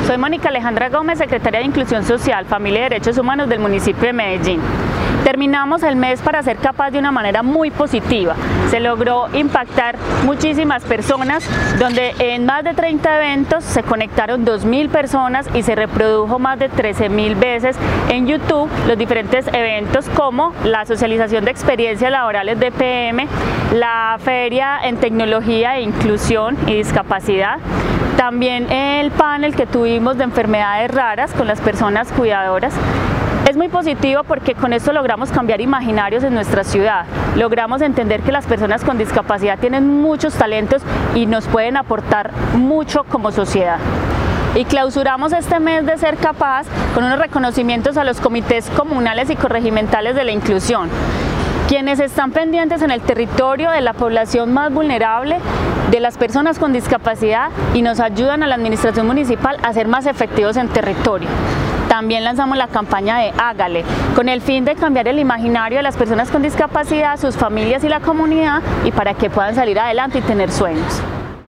Soy Mónica Alejandra Gómez, secretaria de Inclusión Social, Familia y Derechos Humanos del municipio de Medellín. Terminamos el mes para ser capaz de una manera muy positiva. Se logró impactar muchísimas personas, donde en más de 30 eventos se conectaron 2.000 personas y se reprodujo más de 13.000 veces en YouTube los diferentes eventos, como la socialización de experiencias laborales de PM, la feria en tecnología e inclusión y discapacidad, también el panel que tuvimos de enfermedades raras con las personas cuidadoras. Es muy positivo porque con esto logramos cambiar imaginarios en nuestra ciudad, logramos entender que las personas con discapacidad tienen muchos talentos y nos pueden aportar mucho como sociedad. Y clausuramos este mes de Ser Capaz con unos reconocimientos a los comités comunales y corregimentales de la inclusión, quienes están pendientes en el territorio de la población más vulnerable, de las personas con discapacidad, y nos ayudan a la administración municipal a ser más efectivos en territorio. También lanzamos la campaña de Hágale, con el fin de cambiar el imaginario de las personas con discapacidad, sus familias y la comunidad, y para que puedan salir adelante y tener sueños.